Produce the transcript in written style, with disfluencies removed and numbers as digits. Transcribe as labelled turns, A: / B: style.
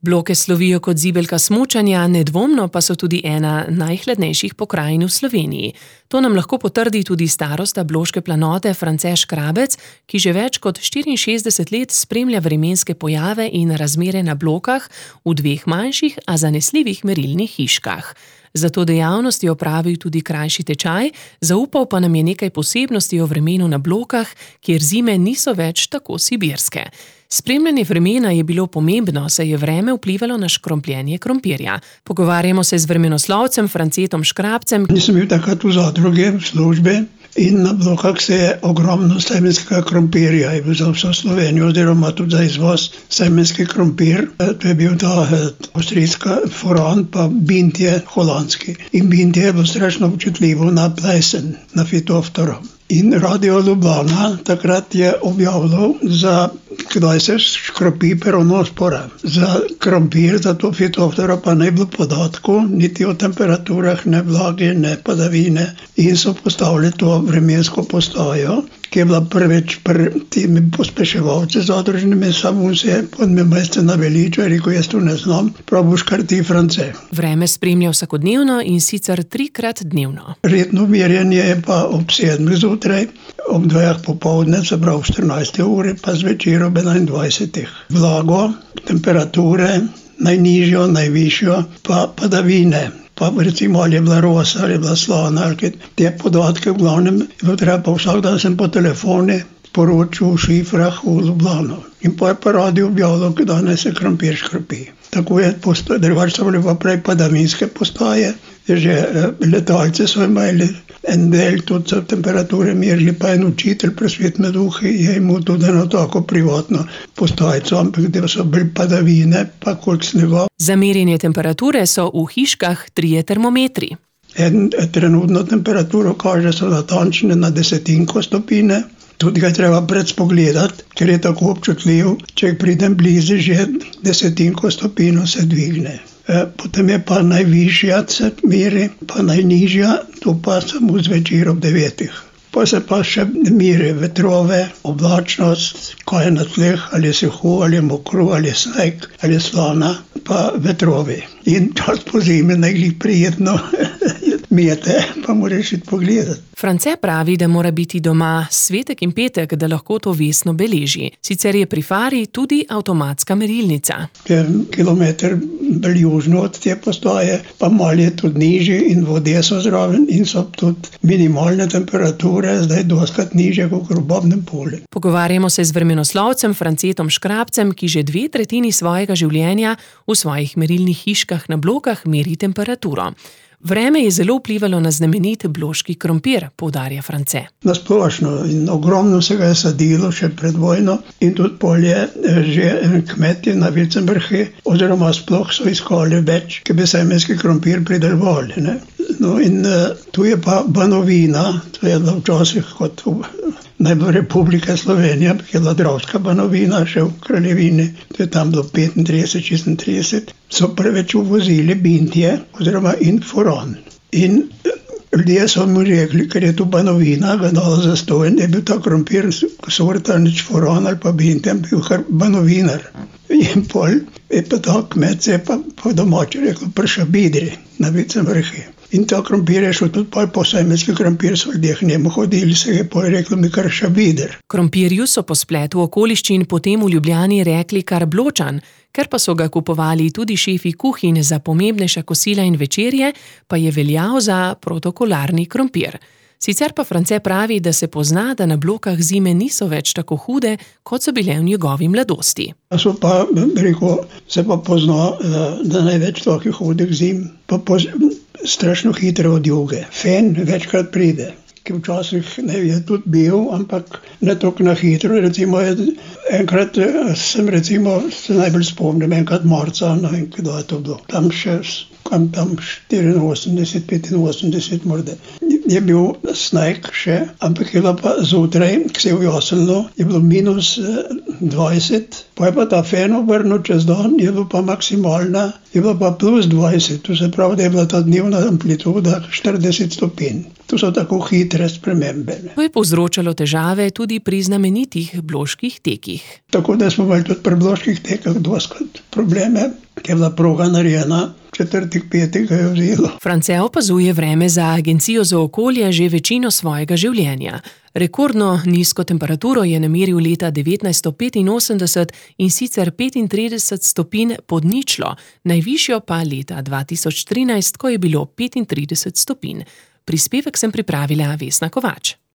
A: Bloke slovijo kot zibelka smučanja, nedvomno pa so tudi ena najhladnejših pokrajin v Sloveniji. To nam lahko potrdi tudi starosta Bloške planote France Škrabec, ki že več kot 64 let spremlja vremenske pojave in razmere na Blokah v dveh manjših, a zanesljivih merilnih hiškah. Za to dejavnost je opravil tudi krajši tečaj, zaupal pa nam je nekaj posebnosti o vremenu na Blokah, kjer zime niso več tako sibirske. Spremljanje vremena je bilo pomembno, saj je vreme vplivalo na škropljenje krompirja. Pogovarjamo se z vremenoslovcem Francetom Škrabcem.
B: Nisem bil takrat v zadruge, v službe, in na Blokah se je ogromno semenskega krompirja, je bil za vso Slovenijo, oziroma tudi za izvoz semenski krompir. To je bil ta avstrijska foran, pa bintje holandski. In bintje je bilo strašno občutljivo na plesen, na fitoftoro. In Radio Ljubljana takrat je objavljal, kdaj se škropi peronospora. Za krompir, za to fitoftoro pa ne bilo podatkov, niti o temperaturah, ne vlage, ne padavine. In so postavili to vremensko postajo, ki je bila prvič pri temi pospeševalci zadružnimi, samo se je pod me mesta naveličal, rekel, jaz to ne znam, probuš kar ti France.
A: Vreme spremlja vsakodnevno in sicer 3-krat dnevno.
B: Redno merjenje je pa ob 7 zjutraj, ob 2 popoldne, se pravi 14 uri, pa zvečer ob 21. Vlago, temperature, najnižjo, najvišjo, pa padavine. Pa recimo, ali je bila rosa, ali je bila slana, ali te podatke v glavnem, treba pa vsak dan sem po telefoni poročil v šifrah v Ljubljano. In pa je pa radio objavljal, kdaj naj se krompir škropi. Tako je drugače so bile pa prej padavinske postaje, že letalce so imeli en del, tudi so temperature merili, pa en učitelj Presvetne duhe je imel tudi eno tako privatno postajco, ampak gde so bili padavine, pa koliko snega.
A: Za merjenje temperature so v hiškah 3 termometri.
B: Trenutno temperaturo kaže, so natančne na 10 stopinje. Tudi ga treba predspogledati, ker je tako občutljiv, če pridem blizu, že 10 stopinjo se dvigne. Potem je pa najvišja se meri, pa najnižja, to pa samo zvečer ob 9. Pa se pa še meri vetrove, oblačnost, kaj je na tleh, ali je suho, ali je mokro, ali je sneg, ali je slana, pa vetrovi. In čas po zimi najglih prijetno mete, pa moraš iti pogledati.
A: France pravi, da mora biti doma svetek in petek, da lahko to vestno beleži. Sicer je pri fari tudi avtomatska merilnica.
B: Kilometer bolj južno od te postaje, pa malo je tudi nižji in vode so zraven in so tudi minimalne temperature, zdaj dostakrat nižje kot v Robobnem polju.
A: Pogovarjamo se z vremenoslovcem Francetom Škrabcem, ki že 2/3 svojega življenja v svojih merilnih hiškah na Blokah meri temperaturo. Vreme je zelo vplivalo na znamenit bloški krompir, poudarja France.
B: Na splošno in ogromno se ga je sadilo še pred vojno in tudi polje že kmetje na Vicenbrhi, oziroma sploh so iskali več, ki bi semenski krompir pridelovali, ne. No in tu je pa Banovina, to je bila včasih kot najbolj Republika Slovenija, ki je bila Dravska Banovina, še v Kraljevini, to je tam bilo 35-36, so prvič uvozili bintje, oziroma in foran. In ljudje so mu rekli, ker je tu Banovina, ga dala zastojen, je bil ta krompir sorta nič foran ali pa bintje, bil kar Banovinar. In pol je pa ta kmet se je pa po domače rekel Pršabidri na Vicenbrhi. In ta krompir je šel tudi po semenski krompir, so ljudje k njemu hodili, se je pol reklo mi kar Šabider.
A: Krompirju so po spletu okoliščin potem v Ljubljani rekli kar Bločan, ker pa so ga kupovali tudi šefi kuhinj za pomembnejša kosila in večerje, pa je veljal za protokolarni krompir. Sicer pa France pravi, da se pozna, da na Blokah zime niso več tako hude, kot so bile v njegovi mladosti.
B: So pa, rekel, se pa pozna, da največ takih hudih zim, pa strašno hitre od juge. Fen večkrat pride, ki včasih ne je tudi bil, ampak ne toliko na hitro. Recimo, enkrat sem se najbolj spomnim, enkrat marca, no in kdo je to bilo. Tam 84, 85 morda. Je bil sneg še, ampak je bilo pa zjutraj, ki se je ujasnilo, je bilo -20, pa je pa ta fen obrnil čez dan, je bilo pa maksimalna, je bilo pa +20, to se pravi, da je bila ta dnevna amplituda 40 stopinj. To so tako hitre spremembe.
A: To je povzročalo težave tudi pri znamenitih bloških tekih.
B: Tako da smo imeli tudi pri bloških tekah doskrat probleme, ki je bila proga narejena, 4., 5. ga je vzelo.
A: France opazuje vreme za Agencijo za okolje že večino svojega življenja. Rekordno nizko temperaturo je nameril leta 1985 in sicer 35 stopinj pod ničlo, najvišjo pa leta 2013, ko je bilo 35 stopinj. Prispevek sem pripravila Vesna Kovač.